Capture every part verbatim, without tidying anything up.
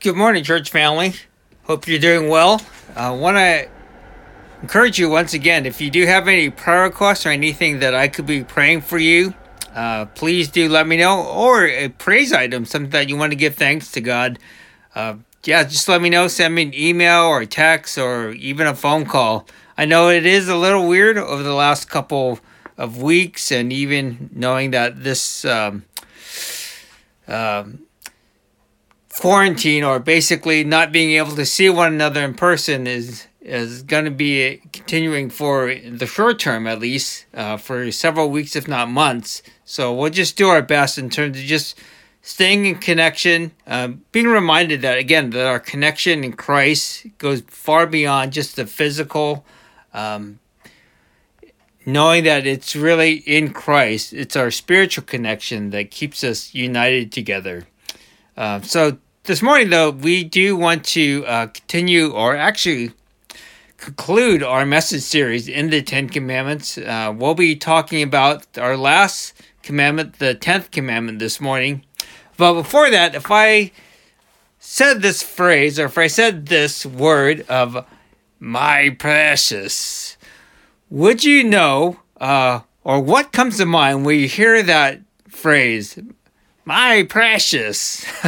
Good morning, church family. Hope you're doing well. I uh, want to encourage you once again, if you do have any prayer requests or anything that I could be praying for you, uh, please do let me know. Or a praise item, something that you want to give thanks to God. Uh, yeah, just let me know. Send me an email or a text or even a phone call. I know it is a little weird over the last couple of weeks, and even knowing that this um, um, quarantine, or basically not being able to see one another in person, is is going to be continuing for the short term, at least uh, for several weeks, if not months. So we'll just do our best in terms of just staying in connection, uh, being reminded that, again, that our connection in Christ goes far beyond just the physical, um, knowing that it's really in Christ. It's our spiritual connection that keeps us united together. Uh, so this morning, though, we do want to uh, continue, or actually conclude, our message series in the Ten Commandments. Uh, we'll be talking about our last commandment, the tenth commandment, this morning. But before that, if I said this phrase, or if I said this word of "my precious," would you know, uh, or what comes to mind when you hear that phrase, "my precious"? uh,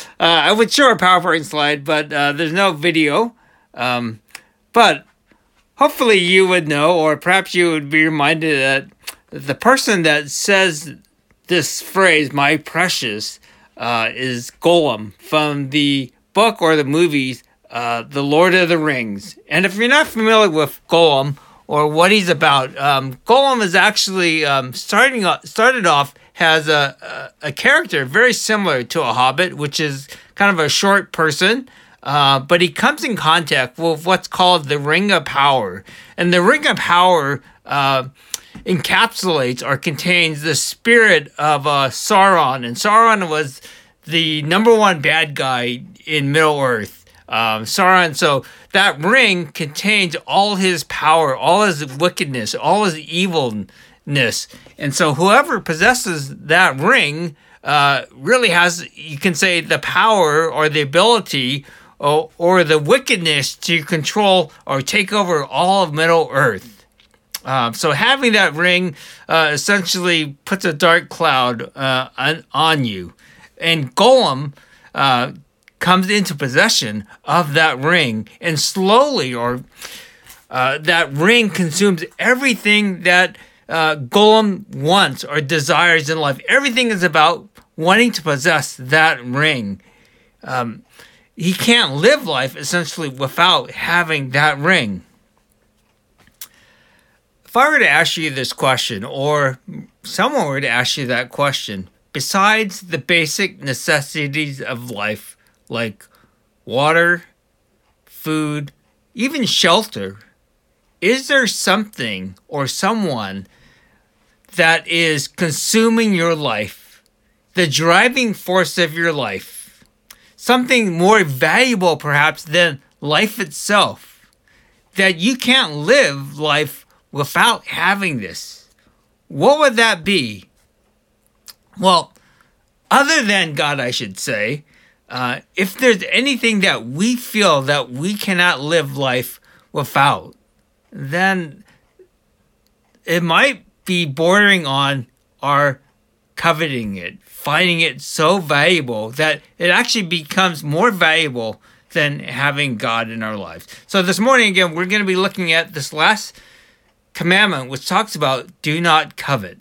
I would show a PowerPoint slide, but uh, there's no video. Um, but hopefully you would know, or perhaps you would be reminded that the person that says this phrase, "my precious," uh, is Gollum from the book or the movies, uh, The Lord of the Rings. And if you're not familiar with Gollum or what he's about, um, Gollum is actually um, starting off, started off as a, a, a character very similar to a hobbit, which is kind of a short person. Uh, but he comes in contact with what's called the Ring of Power. And the Ring of Power uh, encapsulates or contains the spirit of uh, Sauron. And Sauron was the number one bad guy in Middle-earth. Um, Sauron, so that ring contains all his power, all his wickedness, all his evilness. And so whoever possesses that ring uh, really has, you can say, the power or the ability or, or the wickedness to control or take over all of Middle-earth. Uh, so having that ring uh, essentially puts a dark cloud uh, on, on you. And Gollum uh, comes into possession of that ring, and slowly, or uh, that ring consumes everything that uh, Gollum wants or desires in life. Everything is about wanting to possess that ring. Um, he can't live life essentially without having that ring. If I were to ask you this question, or someone were to ask you that question, besides the basic necessities of life, like water, food, even shelter, is there something or someone that is consuming your life, the driving force of your life, something more valuable perhaps than life itself, that you can't live life without having this? What would that be? Well, other than God, I should say, uh, if there's anything that we feel that we cannot live life without, then it might be bordering on our coveting it, finding it so valuable that it actually becomes more valuable than having God in our lives. So this morning, again, we're going to be looking at this last commandment, which talks about do not covet.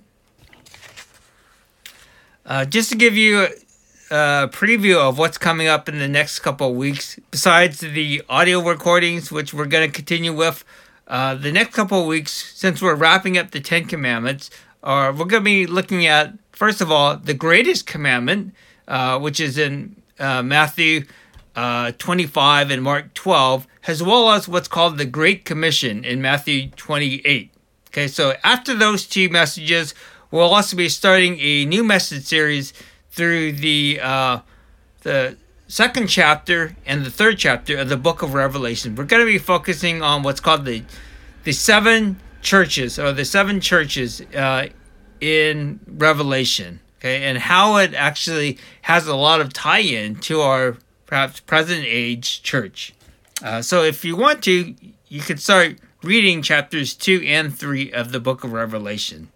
Uh, just to give you a, a preview of what's coming up in the next couple of weeks, besides the audio recordings, which we're going to continue with, uh, the next couple of weeks, since we're wrapping up the Ten Commandments, uh, we're going to be looking at, first of all, the greatest commandment, uh, which is in uh, Matthew uh, twenty-five and Mark twelve, as well as what's called the Great Commission in Matthew twenty-eight. Okay, so after those two messages, we'll also be starting a new message series through the uh, the second chapter and the third chapter of the book of Revelation. We're going to be focusing on what's called the the seven churches, or the seven churches uh, in Revelation, okay, and how it actually has a lot of tie-in to our perhaps present age church. Uh, so if you want to, you can start reading chapters two and three of the book of Revelation.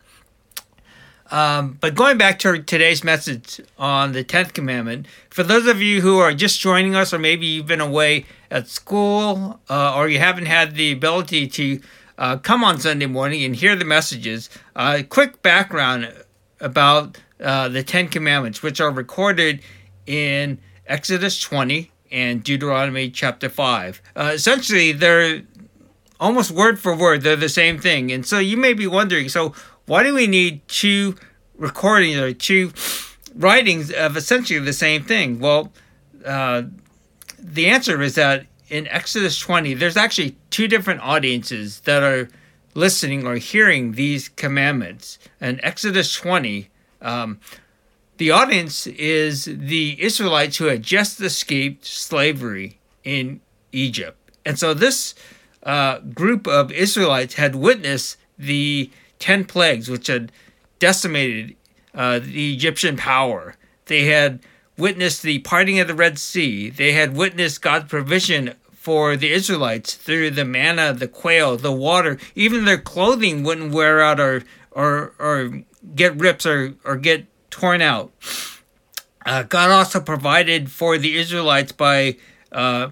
Um, but going back to today's message on the tenth commandment, for those of you who are just joining us, or maybe you've been away at school, uh, or you haven't had the ability to uh, come on Sunday morning and hear the messages, a uh, quick background about uh, the Ten Commandments, which are recorded in Exodus twenty and Deuteronomy chapter five. Uh, essentially, they're almost word for word, they're the same thing. And so you may be wondering, so why do we need two recordings or two writings of essentially the same thing? Well, uh, the answer is that in Exodus twenty, there's actually two different audiences that are listening or hearing these commandments. In Exodus twenty, um, the audience is the Israelites who had just escaped slavery in Egypt. And so this uh, group of Israelites had witnessed the ten plagues, which had decimated uh, the Egyptian power. They had witnessed the parting of the Red Sea. They had witnessed God's provision for the Israelites through the manna, the quail, the water. Even their clothing wouldn't wear out or or or get rips or, or get torn out. Uh, God also provided for the Israelites by uh,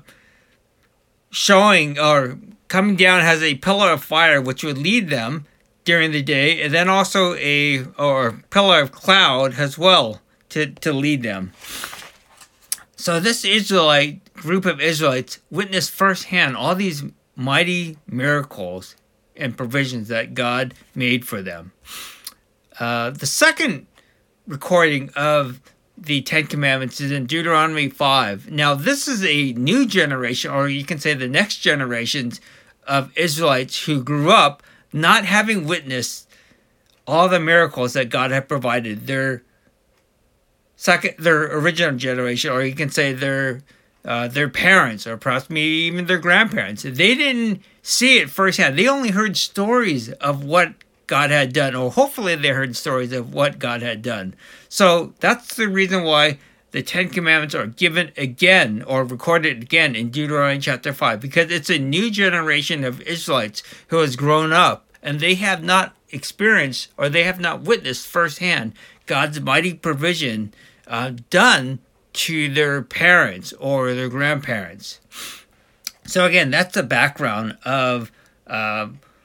showing or coming down as a pillar of fire, which would lead them during the day, and then also a or pillar of cloud as well to, to lead them. So this Israelite group of Israelites witnessed firsthand all these mighty miracles and provisions that God made for them. Uh, the second recording of the Ten Commandments is in Deuteronomy five. Now this is a new generation, or you can say the next generations of Israelites who grew up not having witnessed all the miracles that God had provided. Their second, their original generation, or you can say their uh, their parents, or perhaps maybe even their grandparents, they didn't see it firsthand. They only heard stories of what God had done, or hopefully they heard stories of what God had done. So that's the reason why the Ten Commandments are given again or recorded again in Deuteronomy chapter five, because it's a new generation of Israelites who has grown up and they have not experienced or they have not witnessed firsthand God's mighty provision uh, done to their parents or their grandparents. So again, that's the background of uh,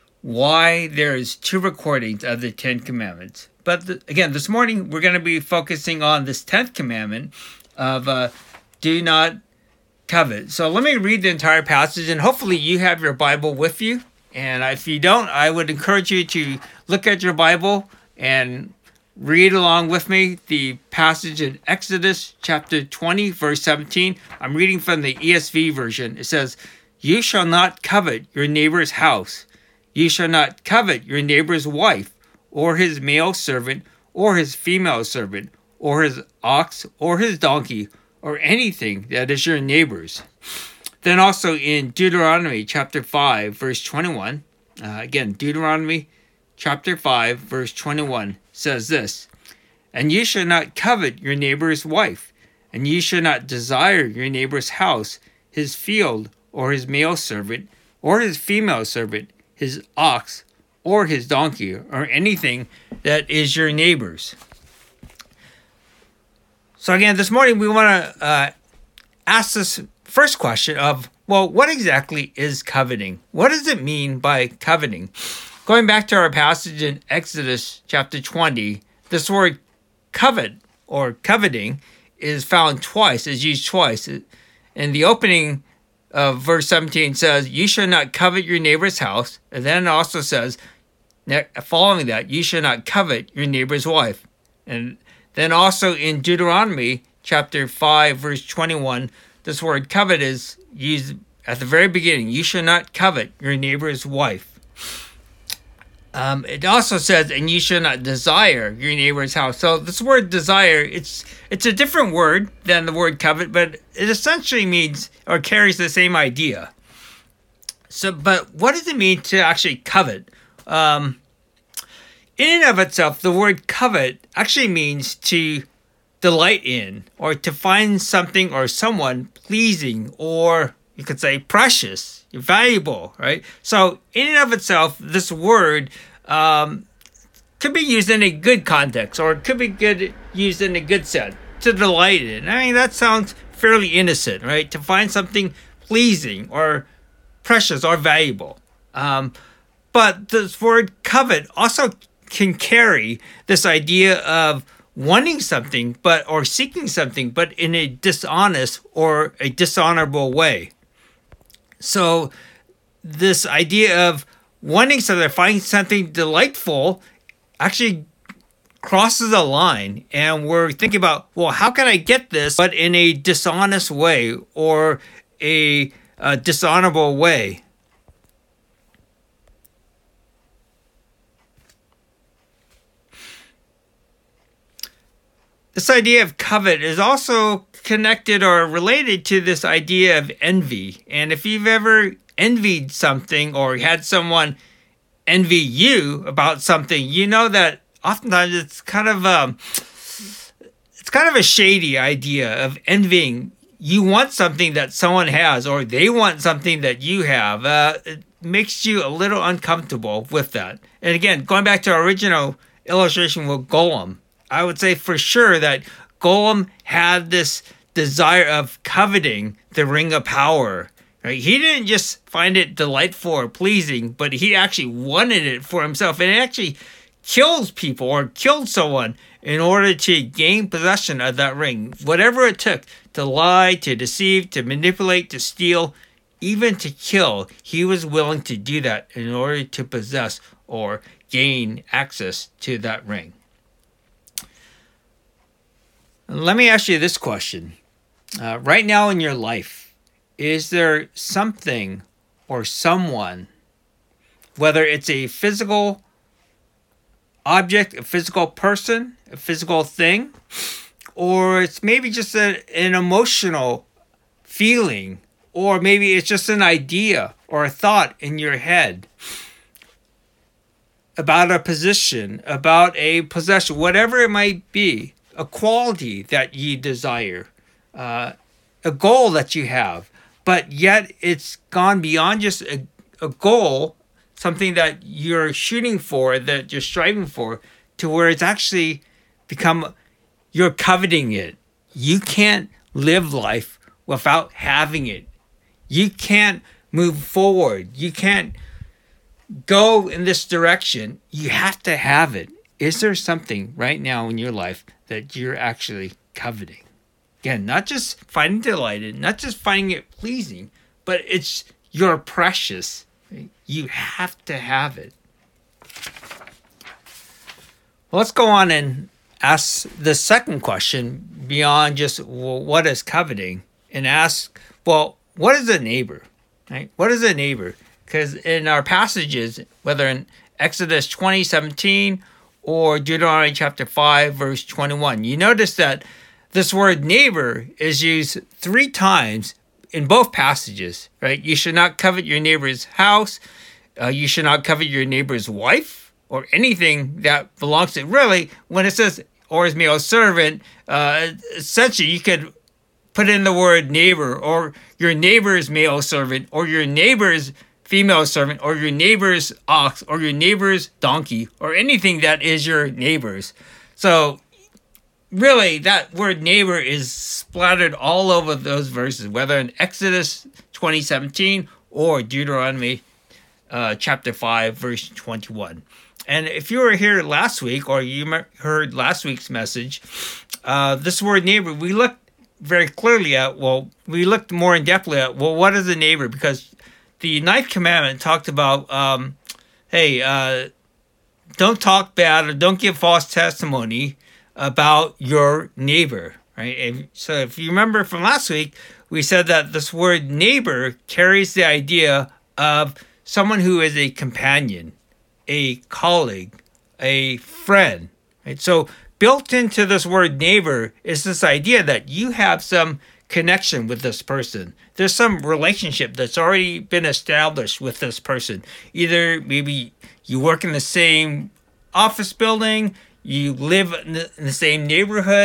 why there's two recordings of the Ten Commandments. But the, again, this morning we're going to be focusing on this tenth commandment of uh, do not covet. So let me read the entire passage, and hopefully you have your Bible with you. And if you don't, I would encourage you to look at your Bible and read along with me the passage in Exodus chapter twenty, verse seventeen. I'm reading from the E S V version. It says, "You shall not covet your neighbor's house. You shall not covet your neighbor's wife, or his male servant, or his female servant, or his ox, or his donkey, or anything that is your neighbor's." Then also in Deuteronomy chapter five, verse twenty-one, uh, again, Deuteronomy chapter five, verse twenty-one says this, "And you shall not covet your neighbor's wife, and you shall not desire your neighbor's house, his field, or his male servant, or his female servant, his ox, or his donkey, or anything that is your neighbor's." So again, this morning we want to uh, ask this first question of, well, what exactly is coveting? What does it mean by coveting? Going back to our passage in Exodus chapter twenty, this word covet or coveting is found twice, is used twice. In the opening of verse seventeen says, "You shall not covet your neighbor's house." And then it also says, following that, "You shall not covet your neighbor's wife." And then also in Deuteronomy chapter five, verse twenty-one, this word covet is used at the very beginning. "You shall not covet your neighbor's wife." Um, it also says, "And you shall not desire your neighbor's house." So this word desire, it's it's a different word than the word covet, but it essentially means or carries the same idea. So, but what does it mean to actually covet? Um, in and of itself, the word covet actually means to delight in, or to find something or someone pleasing, or you could say precious, valuable, right? So in and of itself, this word um, could be used in a good context, or it could be good used in a good sense, to delight in. I mean, that sounds fairly innocent, right? To find something pleasing or precious or valuable. Um, but this word covet also can carry this idea of wanting something, but or seeking something, but in a dishonest or a dishonorable way. So this idea of wanting something, finding something delightful, actually crosses a line, and we're thinking about, well, how can I get this, but in a dishonest way or a, a dishonorable way? This idea of covet is also connected or related to this idea of envy. And if you've ever envied something or had someone envy you about something, you know that oftentimes it's kind of um, it's kind of a shady idea of envying. You want something that someone has, or they want something that you have. Uh, it makes you a little uncomfortable with that. And again, going back to our original illustration with Gollum, I would say for sure that Gollum had this desire of coveting the Ring of Power. Right? He didn't just find it delightful or pleasing, but he actually wanted it for himself. And it actually kills people or killed someone in order to gain possession of that ring. Whatever it took to lie, to deceive, to manipulate, to steal, even to kill, he was willing to do that in order to possess or gain access to that ring. Let me ask you this question. Uh, right now in your life, is there something or someone, whether it's a physical object, a physical person, a physical thing, or it's maybe just a, an emotional feeling, or maybe it's just an idea or a thought in your head about a position, about a possession, whatever it might be, a quality that you desire, uh, a goal that you have, but yet it's gone beyond just a, a goal, something that you're shooting for, that you're striving for, to where it's actually become, you're coveting it. You can't live life without having it. You can't move forward. You can't go in this direction. You have to have it. Is there something right now in your life that you're actually coveting? Again, not just finding delighted, not just finding it pleasing, but it's your precious. You have to have it. Well, let's go on and ask the second question beyond just, well, what is coveting? And ask, well, what is a neighbor? Right? What is a neighbor? Because in our passages, whether in Exodus twenty seventeen or Deuteronomy chapter five, verse twenty-one, you notice that this word neighbor is used three times in both passages, right? You should not covet your neighbor's house. Uh, you should not covet your neighbor's wife or anything that belongs to, really, when it says, or his male servant, uh, essentially you could put in the word neighbor, or your neighbor's male servant, or your neighbor's female servant, or your neighbor's ox, or your neighbor's donkey, or anything that is your neighbor's. So really, that word neighbor is splattered all over those verses, whether in Exodus twenty seventeen or Deuteronomy uh, chapter five, verse twenty-one. And if you were here last week, or you heard last week's message, uh, this word neighbor, we looked very clearly at, well, we looked more in depthly at, well, what is a neighbor? Because the ninth commandment talked about, um, hey, uh, don't talk bad or don't give false testimony about your neighbor, right? And so if you remember from last week, we said that this word neighbor carries the idea of someone who is a companion, a colleague, a friend, right? So built into this word neighbor is this idea that you have some connection with this person. There's some relationship that's already been established with this person. Either maybe you work in the same office building, you live in the, in the same neighborhood,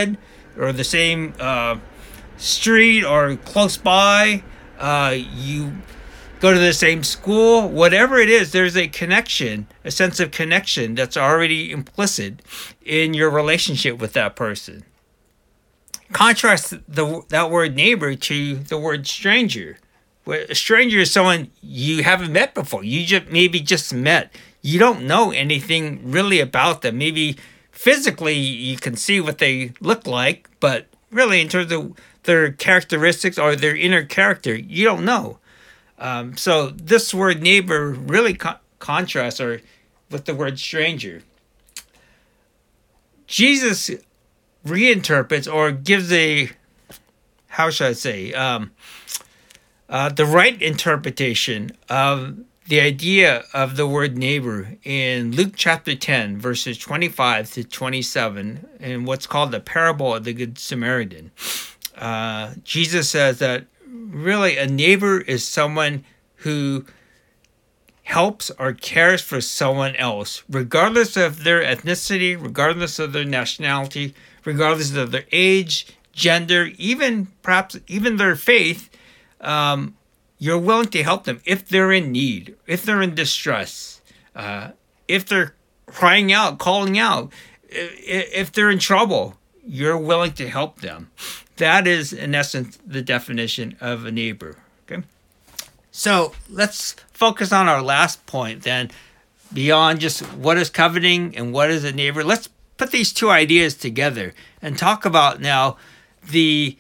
or the same uh, street or close by. Uh, you go to the same school, whatever it is, there's a connection, a sense of connection that's already implicit in your relationship with that person. Contrast the that word neighbor to the word stranger. A stranger is someone you haven't met before. You just maybe just met. You don't know anything really about them. Maybe physically you can see what they look like, but really in terms of their characteristics or their inner character, you don't know. Um, so this word neighbor really co- contrasts or with the word stranger. Jesus reinterprets or gives a, how should I say, um, uh, the right interpretation of the idea of the word neighbor in Luke chapter ten, verses twenty-five to twenty-seven, in what's called the parable of the Good Samaritan. Uh, Jesus says that really a neighbor is someone who helps or cares for someone else, regardless of their ethnicity, regardless of their nationality, regardless of their age, gender, even perhaps even their faith. Um, you're willing to help them if they're in need, if they're in distress, uh, if they're crying out, calling out, if they're in trouble, you're willing to help them. That is, in essence, the definition of a neighbor. Okay, so let's focus on our last point then. Beyond just what is coveting and what is a neighbor, let's put these two ideas together and talk about now the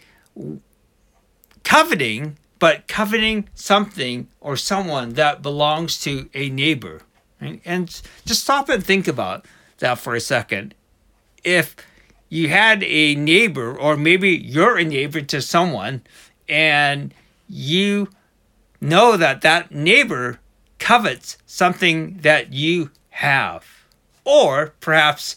coveting, but coveting something or someone that belongs to a neighbor. Right? And just stop and think about that for a second. If you had a neighbor, or maybe you're a neighbor to someone, and you know that that neighbor covets something that you have, or perhaps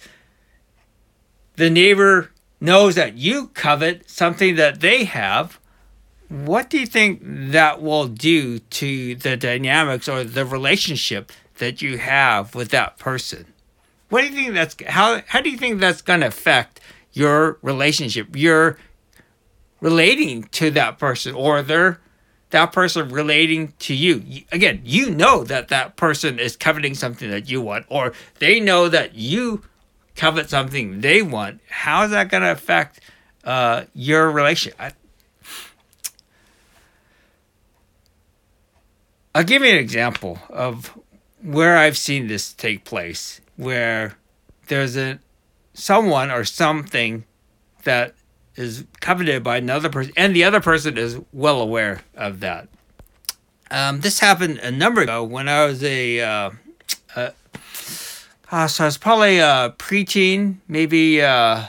the neighbor knows that you covet something that they have, what do you think that will do to the dynamics or the relationship that you have with that person? What do you think that's how how do you think that's going to affect your relationship? You're relating to that person, or they're that person relating to you. Again, you know that that person is coveting something that you want, or they know that you covet something they want. How is that going to affect uh, your relationship? I, I'll give you an example of where I've seen this take place, where there's a someone or something that is coveted by another person, and the other person is well aware of that. Um, this happened a number ago when I was a, uh, uh, uh, so I was probably a preteen, maybe uh,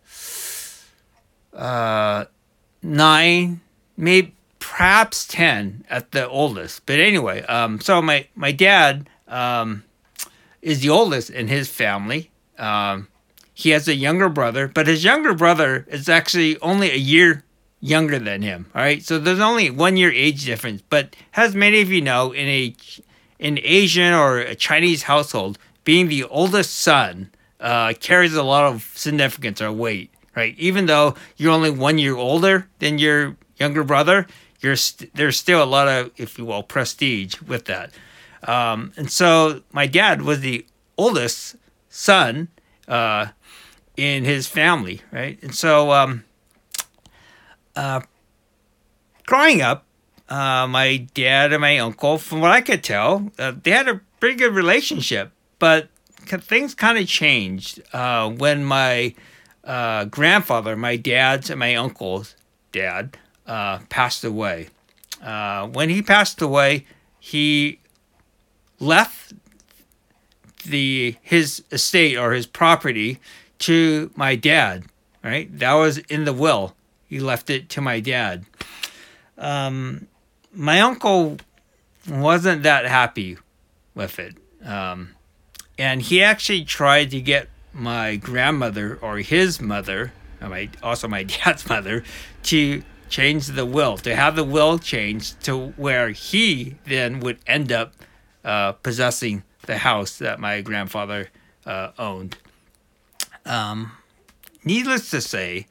uh, nine, maybe perhaps ten at the oldest. But anyway, um, so my my dad um, is the oldest in his family. Um, He has a younger brother, but his younger brother is actually only a year younger than him. All right, so there's only one year age difference. But as many of you know, in a an Asian or a Chinese household, being the oldest son uh, carries a lot of significance or weight. Right, even though you're only one year older than your younger brother, you're st- there's still a lot of, if you will, prestige with that. Um, and so my dad was the oldest son Uh, in his family, right? And so, um, uh, growing up, uh, my dad and my uncle, from what I could tell, uh, they had a pretty good relationship, but things kind of changed uh, when my uh, grandfather, my dad's and my uncle's dad, uh, passed away. Uh, when he passed away, he left the his estate or his property to my dad, right? That was in the will. He left it to my dad. Um, my uncle wasn't that happy with it. Um, and he actually tried to get my grandmother or his mother, or my, also my dad's mother, to change the will, to have the will changed to where he then would end up uh, possessing the house that my grandfather uh, owned. Um, needless to say,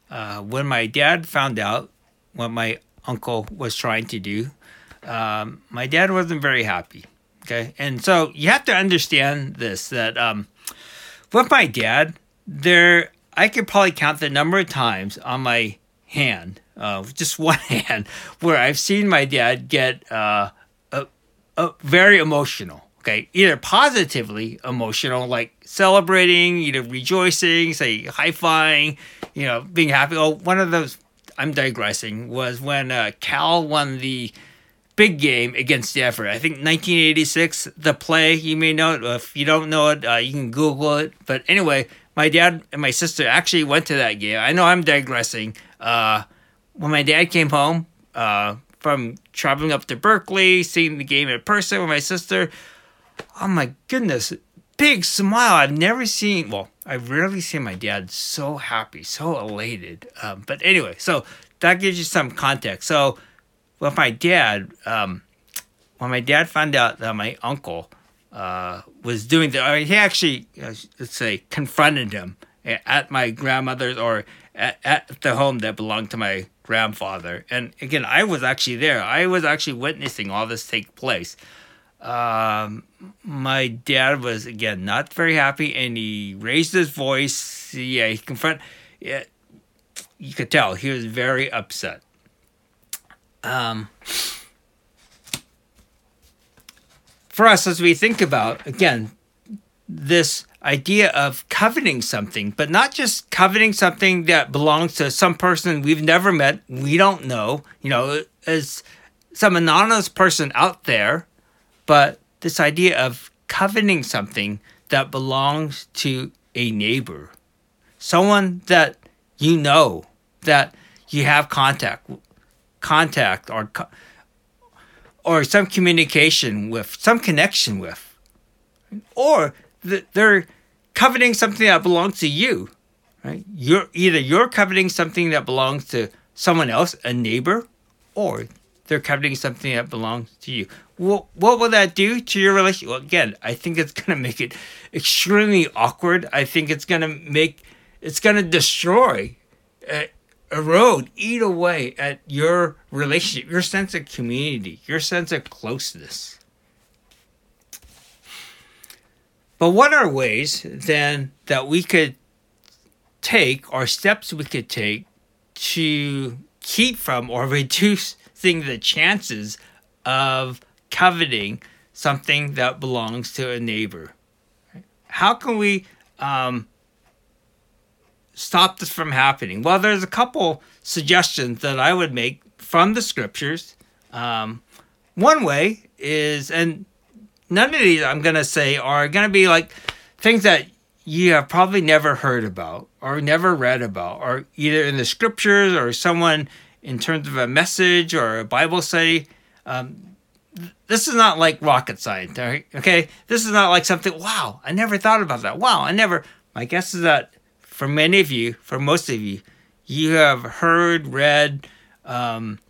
Uh, when my dad found out what my uncle was trying to do, um, my dad wasn't very happy. Okay. And so you have to understand this, that um, with my dad, there, I could probably count the number of times on my hand, uh, just one hand, where I've seen my dad get uh, a, a very emotional. Okay, either positively emotional, like celebrating, either rejoicing, say high-fiving, you know, being happy. Oh, one of those, I'm digressing, was when uh, Cal won the big game against Stanford. I think nineteen eighty-six, the play, you may know it. If you don't know it, uh, you can Google it. But anyway, my dad and my sister actually went to that game. I know I'm digressing. Uh, when my dad came home uh, from traveling up to Berkeley, seeing the game in person with my sister, oh my goodness, big smile. I've never seen, well, I've rarely seen my dad so happy, so elated. Um, but anyway, so that gives you some context. So with my dad, um, when my dad found out that my uncle uh, was doing the, he actually, uh, let's say, confronted him at my grandmother's or at, at the home that belonged to my grandfather. And again, I was actually there. I was actually witnessing all this take place. Um, my dad was, again, not very happy, and he raised his voice. Yeah, he confronted, yeah, you could tell he was very upset. Um, for us, as we think about, again, this idea of coveting something, but not just coveting something that belongs to some person we've never met, we don't know, you know, as some anonymous person out there, but this idea of coveting something that belongs to a neighbor, someone that you know, that you have contact, contact or or some communication with, some connection with, or th- they're coveting something that belongs to you, right? You're either you're coveting something that belongs to someone else, a neighbor, or they're coveting something that belongs to you. What, what will that do to your relationship? Well, again, I think it's going to make it extremely awkward. I think it's going to make, it's going to destroy, uh, erode, eat away at your relationship, your sense of community, your sense of closeness. But what are ways then that we could take, or steps we could take to keep from or reduce the chances of coveting something that belongs to a neighbor? How can we um, stop this from happening? Well, there's a couple suggestions that I would make from the scriptures. Um, one way is, and none of these I'm going to say are going to be like things that you have probably never heard about or never read about, or either in the scriptures or someone in terms of a message or a Bible study. Um, this is not like rocket science, right? Okay? This is not like something, wow, I never thought about that. Wow, I never, my guess is that for many of you, for most of you, you have heard, read, um,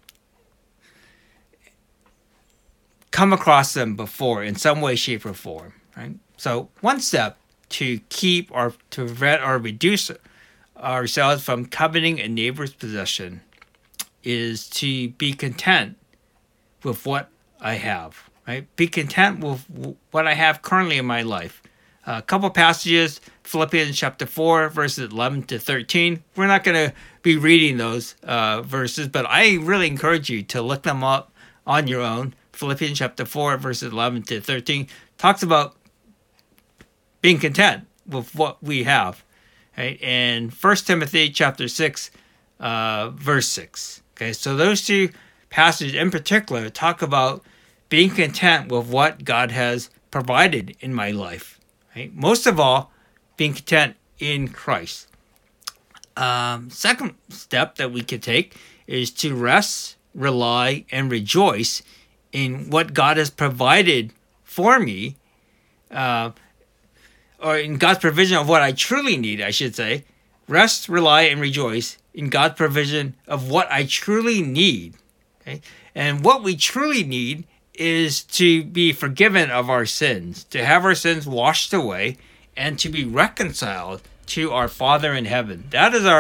come across them before in some way, shape, or form, right? So one step to keep or to prevent or reduce ourselves from coveting a neighbor's possession is to be content with what I have, right? Be content with what I have currently in my life. A couple passages, Philippians chapter four, verses eleven to thirteen. We're not going to be reading those uh, verses, but I really encourage you to look them up on your own. Philippians chapter four, verses eleven to thirteen, talks about being content with what we have, right? And First Timothy chapter six, uh, verse six. Okay, so those two passages in particular talk about being content with what God has provided in my life. Right? Most of all, being content in Christ. Um, second step that we could take is to rest, rely, and rejoice in what God has provided for me, uh, or in God's provision of what I truly need, I should say. Rest, rely, and rejoice in God's provision of what I truly need. Okay? And what we truly need is to be forgiven of our sins, to have our sins washed away, and to be reconciled to our Father in heaven. That is our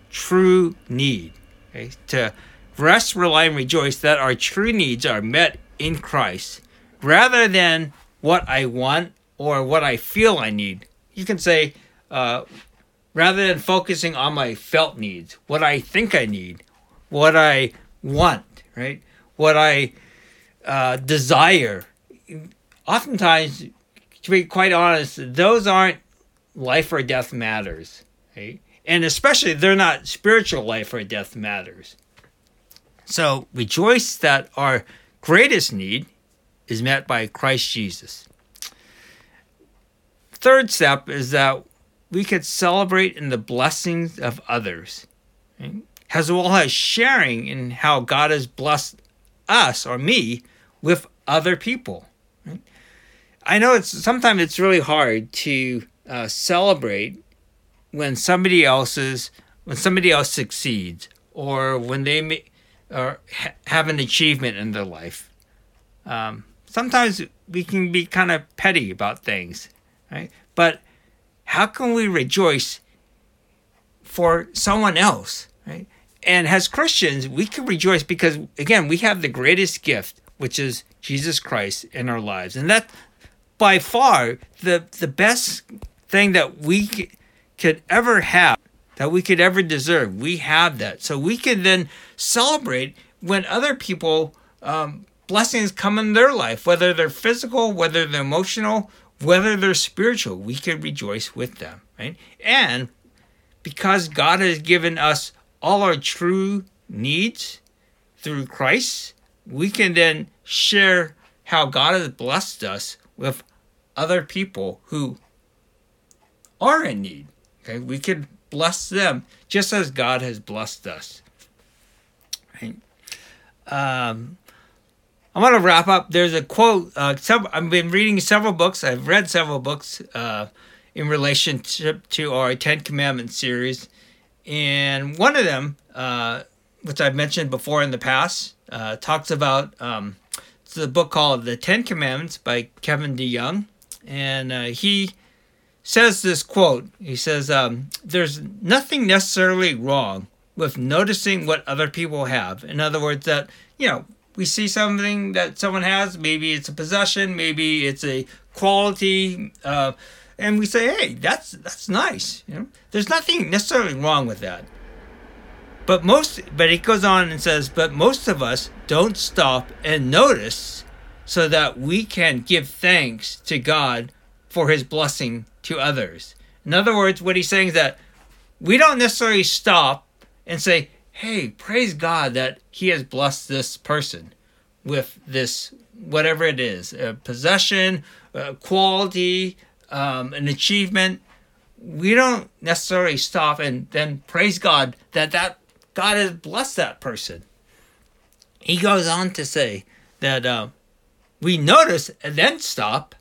true need. Okay? To rest, rely, and rejoice that our true needs are met in Christ, rather than what I want or what I feel I need. You can say, uh, rather than focusing on my felt needs, what I think I need, what I want, right? What I uh, desire. Oftentimes, to be quite honest, those aren't life or death matters, right? And especially, they're not spiritual life or death matters. So, rejoice that our greatest need is met by Christ Jesus. Third step is that we could celebrate in the blessings of others, right? As well as sharing in how God has blessed us, or me, with other people. Right? I know it's sometimes it's really hard to uh, celebrate when somebody else's when somebody else succeeds, or when they may, or ha- have an achievement in their life. Um, sometimes we can be kind of petty about things, right? But how can we rejoice for someone else, right? And as Christians, we can rejoice because, again, we have the greatest gift, which is Jesus Christ in our lives. And that, by far, the, the best thing that we c- could ever have, that we could ever deserve. We have that. So we can then celebrate when other people, um, blessings come in their life, whether they're physical, whether they're emotional, whether they're spiritual. We can rejoice with them, right? And because God has given us all our true needs through Christ, we can then share how God has blessed us with other people who are in need. Okay, we can bless them just as God has blessed us. Right? Um, I'm going to wrap up. There's a quote. Uh, some, I've been reading several books. I've read several books uh, in relationship to our Ten Commandments series. And one of them, uh, which I've mentioned before in the past, uh, talks about, um, it's a book called The Ten Commandments by Kevin DeYoung. And uh, he says this quote. He says, um, there's nothing necessarily wrong with noticing what other people have. In other words, that, you know, we see something that someone has, maybe it's a possession, maybe it's a quality, uh, and we say, hey, that's that's nice. You know, there's nothing necessarily wrong with that. But most, but it goes on and says, but most of us don't stop and notice so that we can give thanks to God for his blessing to others. In other words, what he's saying is that we don't necessarily stop and say, hey, praise God that he has blessed this person with this, whatever it is, a possession, a quality, um, an achievement. We don't necessarily stop and then praise God that, that God has blessed that person. He goes on to say that uh, we notice and then stop.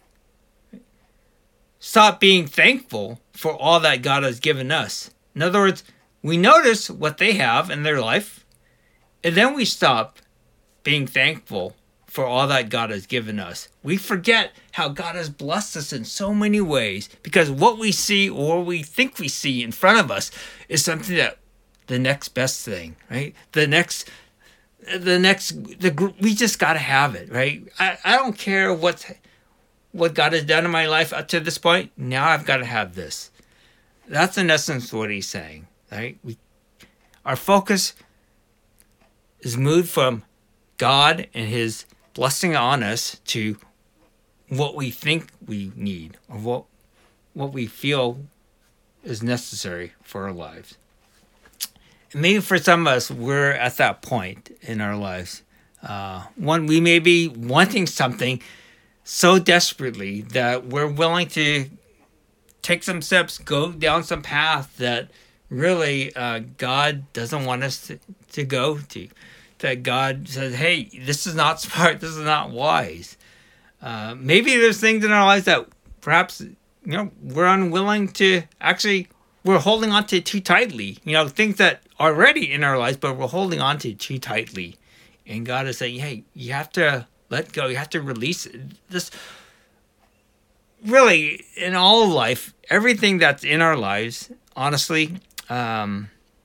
Stop being thankful for all that God has given us. In other words, we notice what they have in their life, and then we stop being thankful for all that God has given us. We forget how God has blessed us in so many ways because what we see or we think we see in front of us is something that the next best thing, right? The next, the next, the we just got to have it, right? I, I don't care what what God has done in my life up to this point. Now I've got to have this. That's in essence what he's saying. Right? We, our focus is moved from God and his blessing on us to what we think we need or what what we feel is necessary for our lives. And maybe for some of us, we're at that point in our lives. Uh, one, we may be wanting something so desperately that we're willing to take some steps, go down some path that really, uh, God doesn't want us to, to go to. That God says, hey, this is not smart. This is not wise. Uh, maybe there's things in our lives that perhaps, you know, we're unwilling to actually, we're holding on to too tightly. You know, things that are already in our lives, but we're holding on to too tightly. And God is saying, hey, you have to let go. You have to release this. Really, in all of life, everything that's in our lives, honestly, Um,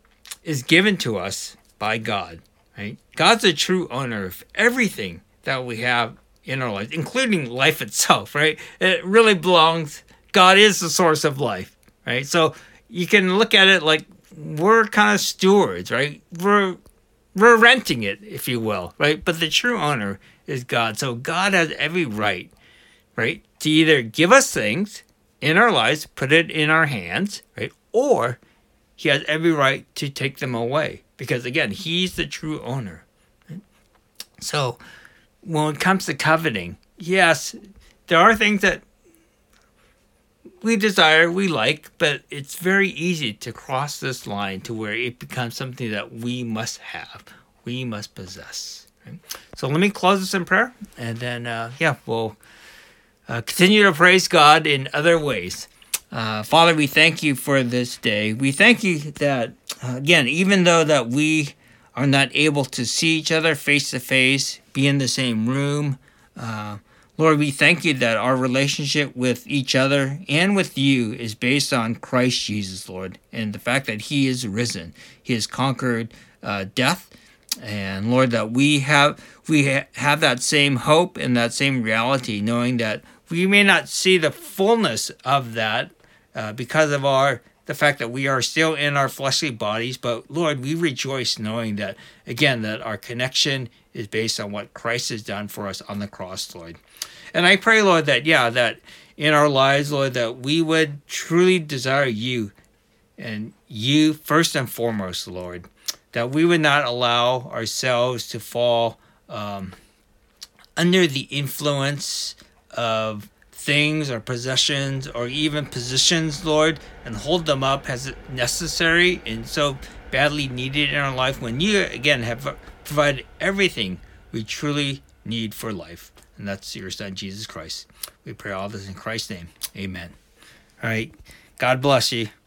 is given to us by God, right? God's the true owner of everything that we have in our life, including life itself, right? It really belongs, God is the source of life, right? So you can look at it like we're kind of stewards, right? We're we're renting it, if you will, right? But the true owner is God. So God has every right, right, to either give us things in our lives, put it in our hands, right? Or he has every right to take them away. Because again, he's the true owner. Right? So when it comes to coveting, yes, there are things that we desire, we like, but it's very easy to cross this line to where it becomes something that we must have, we must possess. Right? So let me close this in prayer, and then, uh, yeah, we'll uh, continue to praise God in other ways. Uh, Father, we thank you for this day. We thank you that, uh, again, even though that we are not able to see each other face to face, be in the same room, uh, Lord, we thank you that our relationship with each other and with you is based on Christ Jesus, Lord, and the fact that he is risen. He has conquered uh, death, and Lord, that we have we ha- have that same hope and that same reality, knowing that we may not see the fullness of that uh, because of our the fact that we are still in our fleshly bodies, but Lord, we rejoice knowing that, again, that our connection is based on what Christ has done for us on the cross, Lord. And I pray, Lord, that, yeah, that in our lives, Lord, that we would truly desire you, and you first and foremost, Lord, that we would not allow ourselves to fall um, under the influence of things or possessions or even positions, Lord, and hold them up as necessary and so badly needed in our life when you, again, have provided everything we truly need for life. And that's your Son, Jesus Christ. We pray all this in Christ's name. Amen. All right. God bless you.